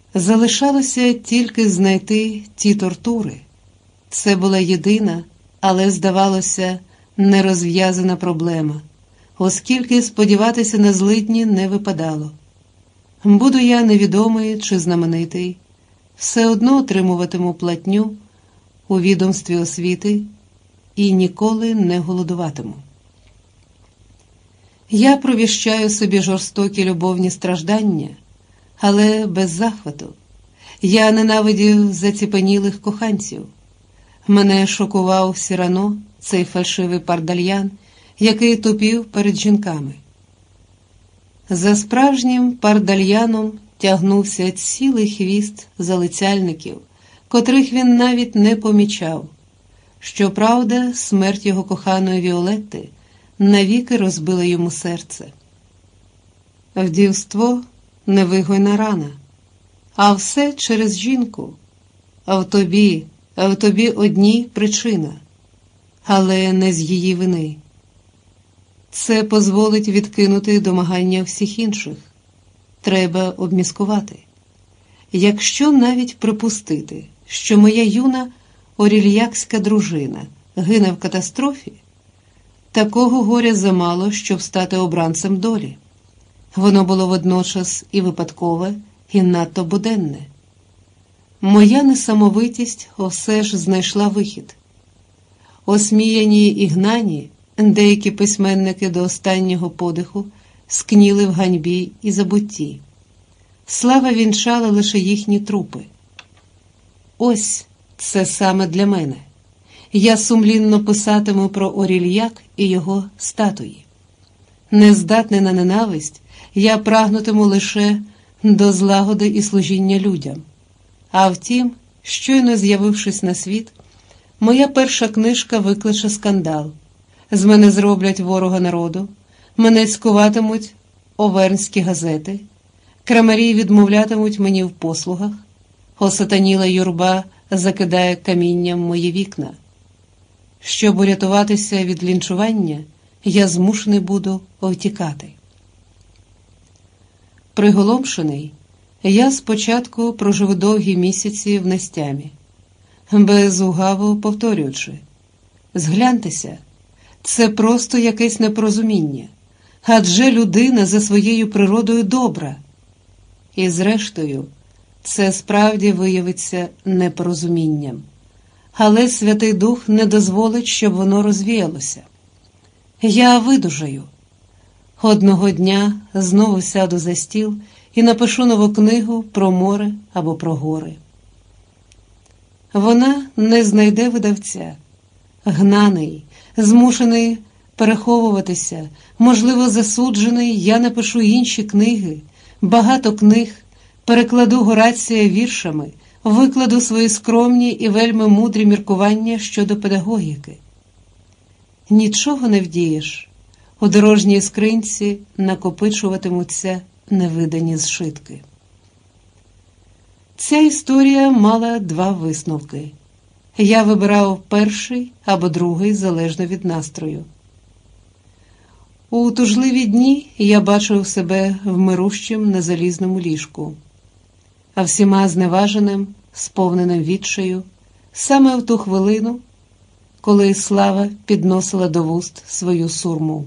Залишалося тільки знайти ті тортури. Це була єдина, але, здавалося, нерозв'язана проблема, оскільки сподіватися на злидні не випадало. Буду я невідомий чи знаменитий, все одно отримуватиму платню у відомстві освіти і ніколи не голодуватиму. Я провіщаю собі жорстокі любовні страждання, але без захвату. Я ненавидів заціпенілих коханців. Мене шокував Сірано, цей фальшивий пардальян, який тупів перед жінками. За справжнім пардальяном тягнувся цілий хвіст залицяльників, котрих він навіть не помічав. Щоправда, смерть його коханої Віолетти навіки розбила йому серце. Вдівство – невигойна рана, а все через жінку. А в тобі одній причина, але не з її вини. Це дозволить відкинути домагання всіх інших. Треба обміскувати. Якщо навіть припустити, що моя юна орільякська дружина гине в катастрофі, такого горя замало, щоб стати обранцем долі. Воно було водночас і випадкове, і надто буденне. Моя несамовитість все ж знайшла вихід. Осміяні і гнані, деякі письменники до останнього подиху скніли в ганьбі і забутті. Слава вінчала лише їхні трупи. Ось це саме для мене. Я сумлінно писатиму про Орільяк і його статуї. Нездатний на ненависть, я прагнутиму лише до злагоди і служіння людям. А втім, щойно з'явившись на світ, моя перша книжка викличе скандал. З мене зроблять ворога народу, мене цькуватимуть овернські газети, крамарі відмовлятимуть мені в послугах, осатаніла юрба закидає камінням мої вікна. Щоб урятуватися від лінчування, я змушений буду втікати. Приголомшений, я спочатку проживу довгі місяці в нестямі, безугаво повторюючи: згляньтеся, це просто якесь непорозуміння, адже людина за своєю природою добра. І зрештою, це справді виявиться непорозумінням, але Святий Дух не дозволить, щоб воно розвіялося. Я видужаю. Одного дня знову сяду за стіл і напишу нову книгу про море або про гори. Вона не знайде видавця. Гнаний, змушений переховуватися, можливо, засуджений, я напишу інші книги, багато книг, перекладу Горація віршами, викладу свої скромні і вельми мудрі міркування щодо педагогіки. Нічого не вдієш. У дорожній скринці накопичуватимуться невидані зшитки. Ця історія мала два висновки. Я вибирав перший або другий, залежно від настрою. У тужливі дні я бачив себе вмирущим на залізному ліжку, а всіма зневаженим, сповненим відчаю, саме в ту хвилину, коли слава підносила до вуст свою сурму.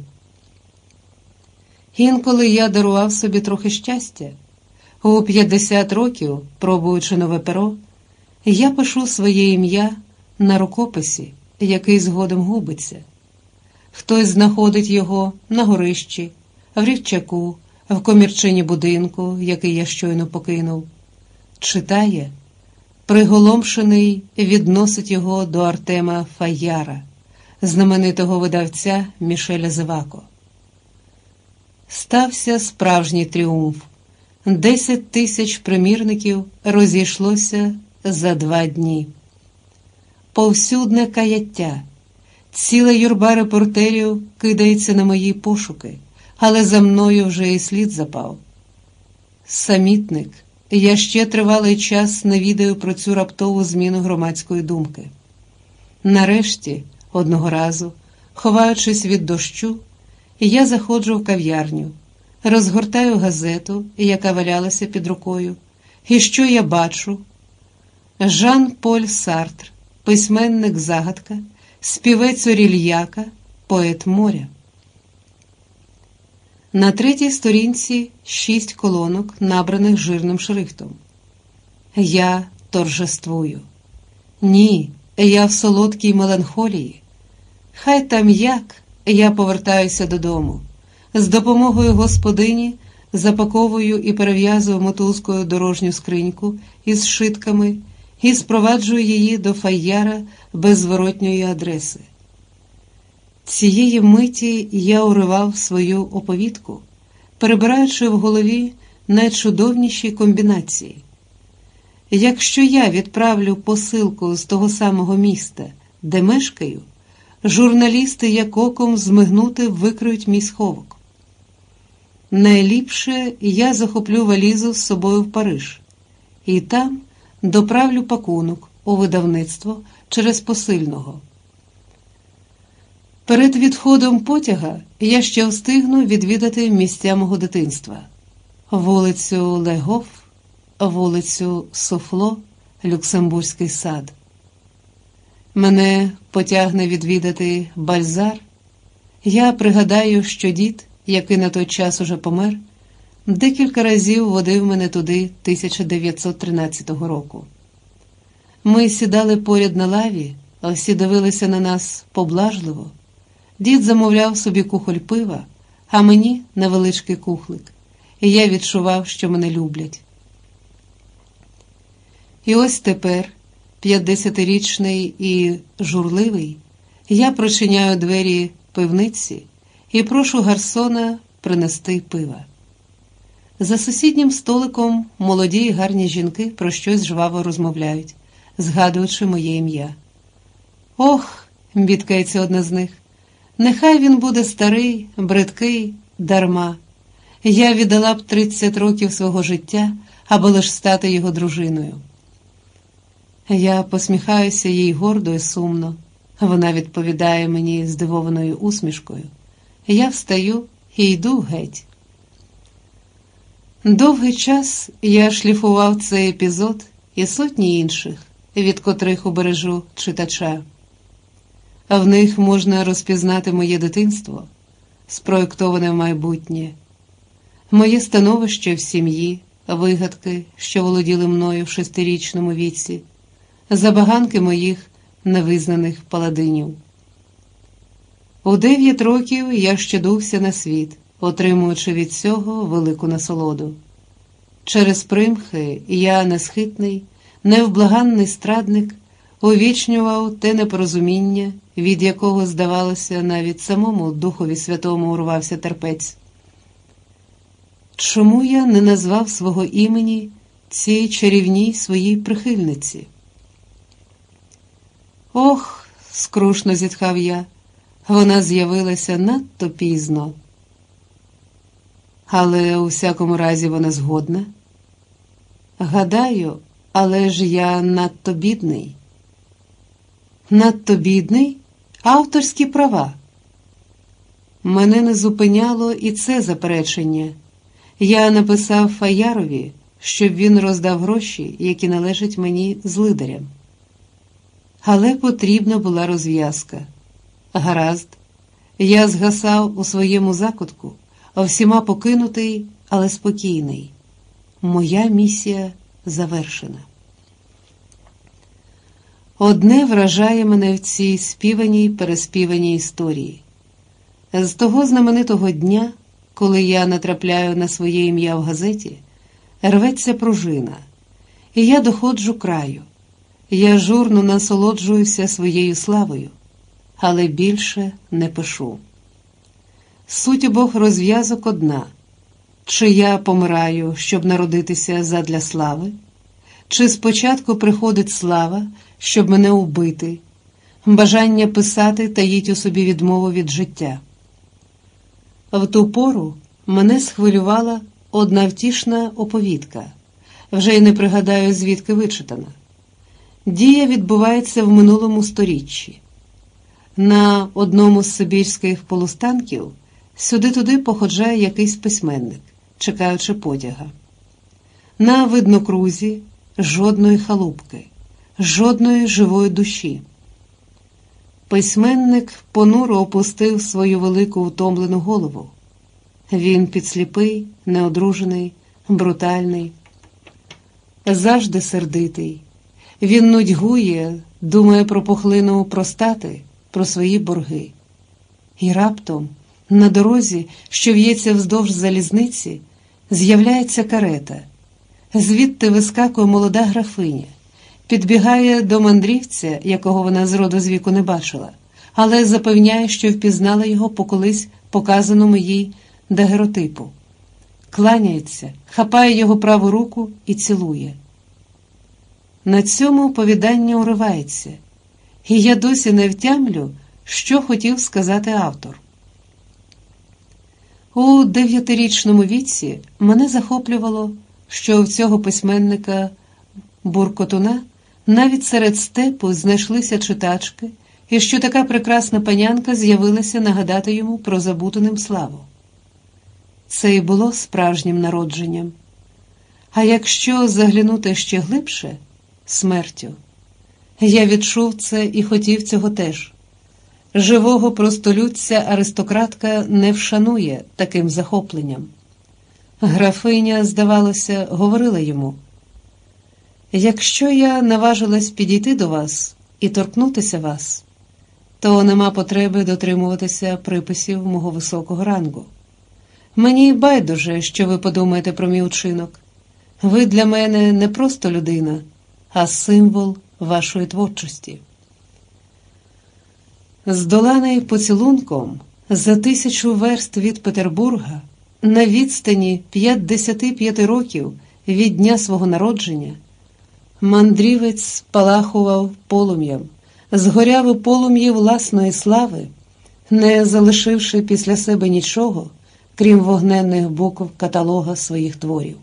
Інколи я дарував собі трохи щастя. У 50 років, пробуючи нове перо, я пишу своє ім'я на рукописі, який згодом губиться. Хтось знаходить його на горищі, в рівчаку, в комірчині будинку, який я щойно покинув. Читає, приголомшений відносить його до Артема Фаяра, знаменитого видавця Мішеля Зевако. Стався справжній тріумф. 10 тисяч примірників розійшлося за 2 дні. Повсюдне каяття. Ціла юрба репортерів кидається на мої пошуки, але за мною вже і слід запав. Самітник, я ще тривалий час не відаю про цю раптову зміну громадської думки. Нарешті, одного разу, ховаючись від дощу, я заходжу в кав'ярню, розгортаю газету, яка валялася під рукою, І що я бачу? Жан-Поль Сартр, письменник-загадка, співець Орільяка, поет моря. На 3-й сторінці 6 колонок, набраних жирним шрифтом. Я торжествую. Ні, я в солодкій меланхолії. Хай там як, я повертаюся додому. З допомогою господині запаковую і перев'язую мотузкою дорожню скриньку із шитками і спроваджую її до фаяра без зворотньої адреси. Цієї миті я уривав свою оповідку, перебираючи в голові найчудовніші комбінації. Якщо я відправлю посилку з того самого міста, де мешкаю, журналісти як оком змигнути викриють мій сховок. Найліпше я захоплю валізу з собою в Париж, і там доправлю пакунок у видавництво через посильного. Перед відходом потяга я ще встигну відвідати місця мого дитинства. Вулицю Легоф, вулицю Софло, Люксембурзький сад. Мене потягне відвідати Бальзар. Я пригадаю, що дід, який на той час уже помер, декілька разів водив мене туди 1913 року. Ми сідали поряд на лаві, а всі дивилися на нас поблажливо. Дід замовляв собі кухоль пива, а мені невеличкий кухлик, і я відчував, що мене люблять. І ось тепер, 50-річний і журливий, я прочиняю двері пивниці і прошу гарсона принести пива. За сусіднім столиком молоді й гарні жінки про щось жваво розмовляють, згадуючи моє ім'я. «Ох», – бідкається одна з них, – «нехай він буде старий, бридкий, дарма. Я віддала б 30 років свого життя, аби лиш стати його дружиною». Я посміхаюся їй гордо і сумно. Вона відповідає мені здивованою усмішкою. Я встаю і йду геть. Довгий час я шліфував цей епізод і сотні інших, від котрих убережу читача. В них можна розпізнати моє дитинство, спроєктоване в майбутнє, моє становище в сім'ї, вигадки, що володіли мною в 6-річному віці, забаганки моїх невизнаних паладинів. У 9 років я щодувся на світ, отримуючи від цього велику насолоду. Через примхи я, несхитний, невблаганний страдник, увічнював те непорозуміння, від якого, здавалося, навіть самому Духові Святому урвався терпець. Чому я не назвав свого імені цій чарівній своїй прихильниці? «Ох», – скрушно зітхав я, – «вона з'явилася надто пізно». «Але у всякому разі вона згодна?» «Гадаю, але ж я надто бідний». «Надто бідний? Авторські права». Мене не зупиняло і це заперечення. Я написав Фаярові, щоб він роздав гроші, які належать мені злидарям. Але потрібна була розв'язка. Гаразд, я згасав у своєму закутку, всіма покинутий, але спокійний. Моя місія завершена. Одне вражає мене в цій співаній, переспіваній історії. З того знаменитого дня, коли я натрапляю на своє ім'я в газеті, рветься пружина, і я доходжу краю. Я журно насолоджуюся своєю славою, але більше не пишу. Суть обох розв'язок одна. Чи я помираю, щоб народитися задля слави? Чи спочатку приходить слава, щоб мене убити? Бажання писати таїть у собі відмову від життя. В ту пору мене схвилювала одна втішна оповідка. Вже й не пригадаю, звідки вичитана. Дія відбувається в минулому сторіччі. На одному з сибірських полустанків сюди-туди походжає якийсь письменник, чекаючи потяга. На виднокрузі жодної халупки, жодної живої душі. Письменник понуро опустив свою велику втомлену голову. Він підсліпий, неодружений, брутальний, завжди сердитий. Він нудьгує, думає про пухлину простати, про свої борги. І раптом на дорозі, що в'ється вздовж залізниці, з'являється карета. Звідти вискакує молода графиня, підбігає до мандрівця, якого вона зроду з віку не бачила, але запевняє, що впізнала його по колись показаному їй дагеротипу. Кланяється, хапає його праву руку і цілує. На цьому оповідання уривається, і я досі не втямлю, що хотів сказати автор. У 9-річному віці мене захоплювало, що в цього письменника Буркотуна навіть серед степу знайшлися читачки, і що така прекрасна панянка з'явилася нагадати йому про забуту ним славу. Це і було справжнім народженням. А якщо заглянути ще глибше – смертю. Я відчув це і хотів цього теж. Живого простолюдця аристократка не вшанує таким захопленням. Графиня, здавалося, говорила йому: «Якщо я наважилась підійти до вас і торкнутися вас, то нема потреби дотримуватися приписів мого високого рангу. Мені байдуже, що ви подумаєте про мій учинок. Ви для мене не просто людина, а символ вашої творчості». Здоланий поцілунком за 1000 верст від Петербурга, на відстані 55 років від дня свого народження, мандрівець спалахував полум'ям, згоряв у полум'ї власної слави, не залишивши після себе нічого, крім вогненних букв каталога своїх творів.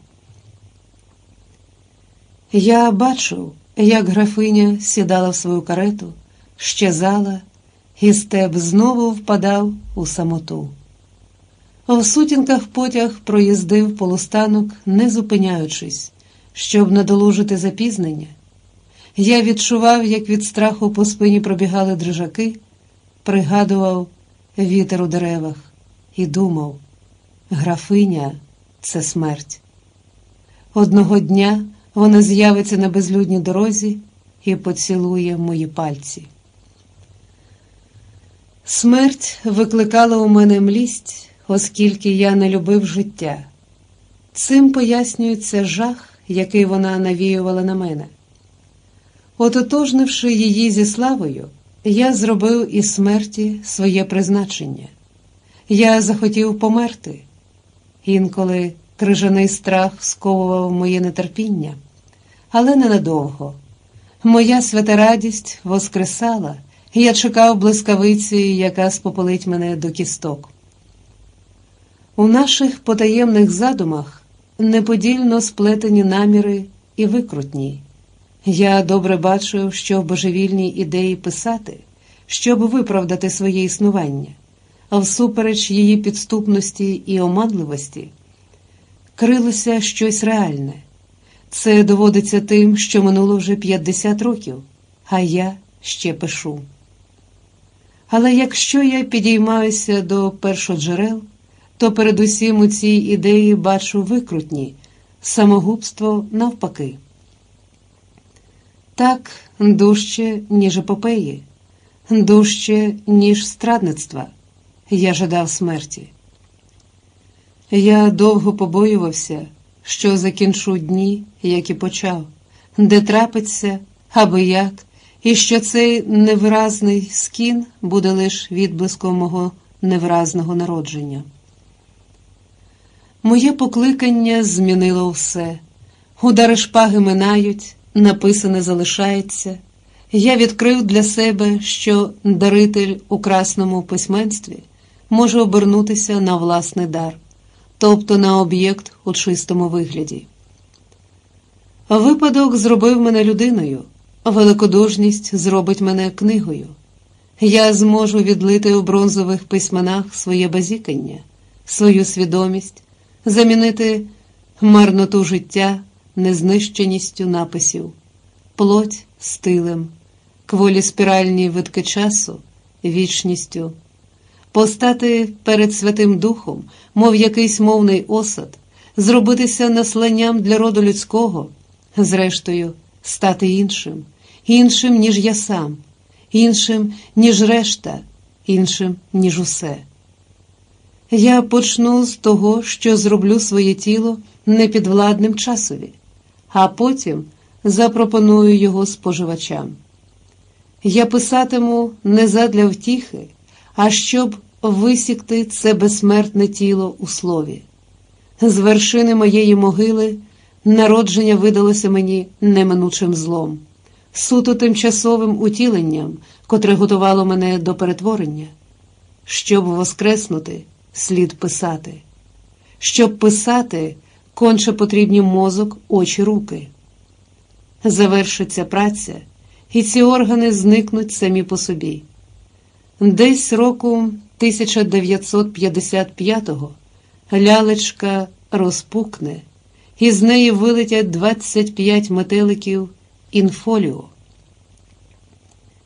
Я бачив, як графиня сідала в свою карету, щезала, і степ знову впадав у самоту. В сутінках потяг проїздив полустанок, не зупиняючись, щоб надолужити запізнення. Я відчував, як від страху по спині пробігали дрижаки, пригадував вітер у деревах і думав: графиня – це смерть. Одного дня вона з'явиться на безлюдній дорозі і поцілує мої пальці. Смерть викликала у мене млість, оскільки я не любив життя. Цим пояснюється жах, який вона навіювала на мене. Ототожнивши її зі славою, я зробив із смерті своє призначення. Я захотів померти. Інколи крижаний страх сковував моє нетерпіння, але ненадовго. Моя свята радість воскресала, і я чекав блискавиці, яка спопалить мене до кісток. У наших потаємних задумах неподільно сплетені наміри і викрутні. Я добре бачив, що в божевільній ідеї писати, щоб виправдати своє існування, а всупереч її підступності і оманливості, крилося щось реальне. Це доводиться тим, що минуло вже 50 років, а я ще пишу. Але якщо я підіймаюся до першоджерел, то передусім у цій ідеї бачу викрутні, самогубство навпаки. Так, дужче, ніж епопеї, дужче, ніж страдництва, я жадав смерті. Я довго побоювався, що закінчу дні, як і почав, де трапиться, аби як, і що цей невиразний скін буде лиш відблиском мого невиразного народження. Моє покликання змінило все. Удари шпаги минають, написане залишається. Я відкрив для себе, що даритель у красному письменстві може обернутися на власний дар, тобто на об'єкт у чистому вигляді. Випадок зробив мене людиною, великодушність зробить мене книгою. Я зможу відлити у бронзових письменах своє базікання, свою свідомість, замінити марноту життя незнищеністю написів, плоть стилем, кволі спіральні витки часу, вічністю, постати перед Святим Духом, мов якийсь мовний осад, зробитися насланням для роду людського, зрештою, стати іншим, іншим, ніж я сам, іншим, ніж решта, іншим, ніж усе. Я почну з того, що зроблю своє тіло непідвладним часові, а потім запропоную його споживачам. Я писатиму не задля втіхи, а щоб висікти це безсмертне тіло у слові. З вершини моєї могили народження видалося мені неминучим злом, суто тимчасовим утіленням, котре готувало мене до перетворення. Щоб воскреснути, слід писати. Щоб писати, конче потрібні мозок, очі, руки. Завершиться праця, і ці органи зникнуть самі по собі. Десь року 1955-го лялечка розпукне, і з неї вилетять 25 метеликів інфоліо.